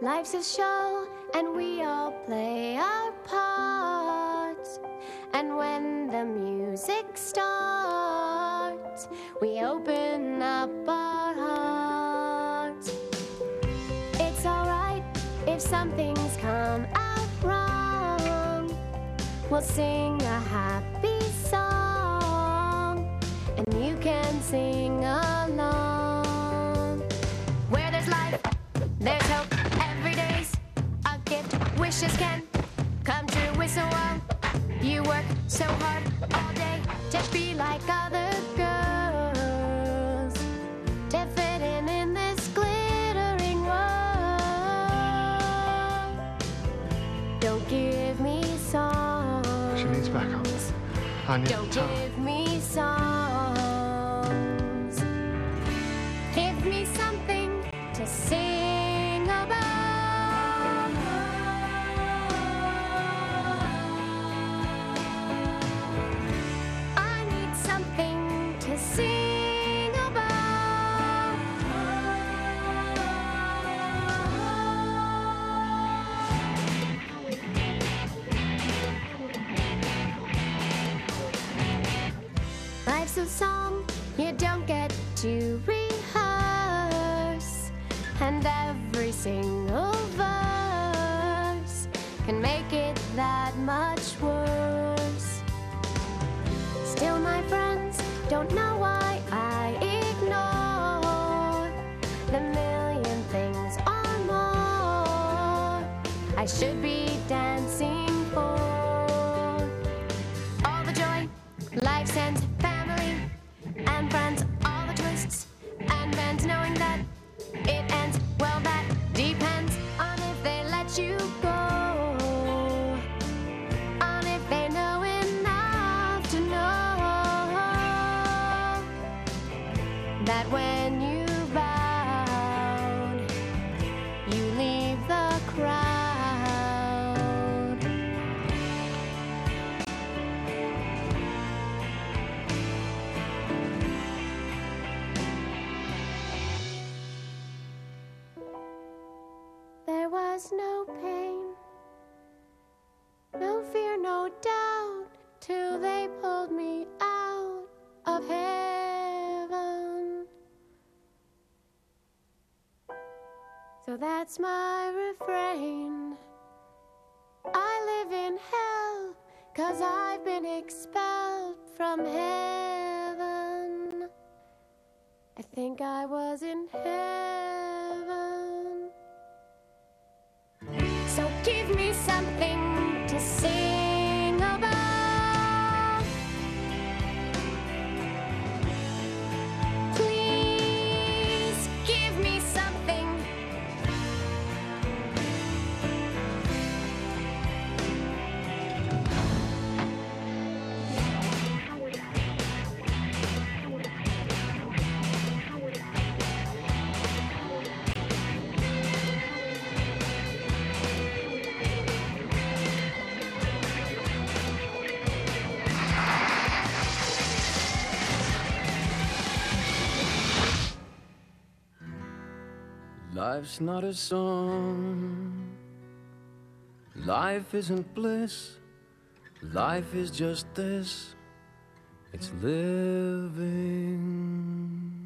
Life's a show, and we all play our parts. And when the music starts, we open up our hearts. It's alright if something's come out wrong. We'll sing a happy song, and you can sing along. Where there's life, there's hope. Every day's a gift. Wishes can come true with so well. You work so hard all day to be like other girls, to fit in this glittering world. Don't give me songs. She needs backup. I need Don't time. give me songs. Give me something to sing about. I need something to sing about. Life's a song you don't get to rehearse, and every single verse can make it that much worse. Still, my friends don't know why I ignore the million things or more I should be dancing for. All the joy life sends, family and friends, all the twists and bends, knowing that it ends. Well, that depends on if they let you go, on if they know enough to know that when you bowed, you leave the crowd. There was no pain, no fear, no doubt, till they pulled me out of heaven. So that's my refrain. I live in hell, 'cause I've been expelled from heaven. I think I was in heaven. So give me something to sing about. Please give me something. Life's not a song. Life isn't bliss. Life is just this. It's living.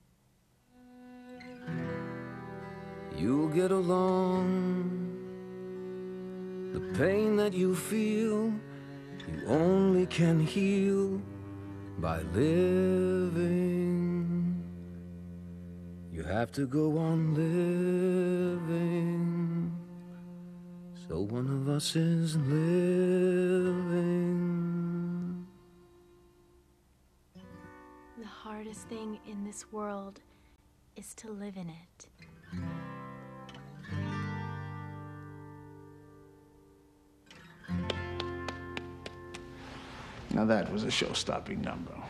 You'll get along. The pain that you feel, you only can heal by living. You have to go on living, so one of us is living. The hardest thing in this world is to live in it. Now that was a show-stopping number.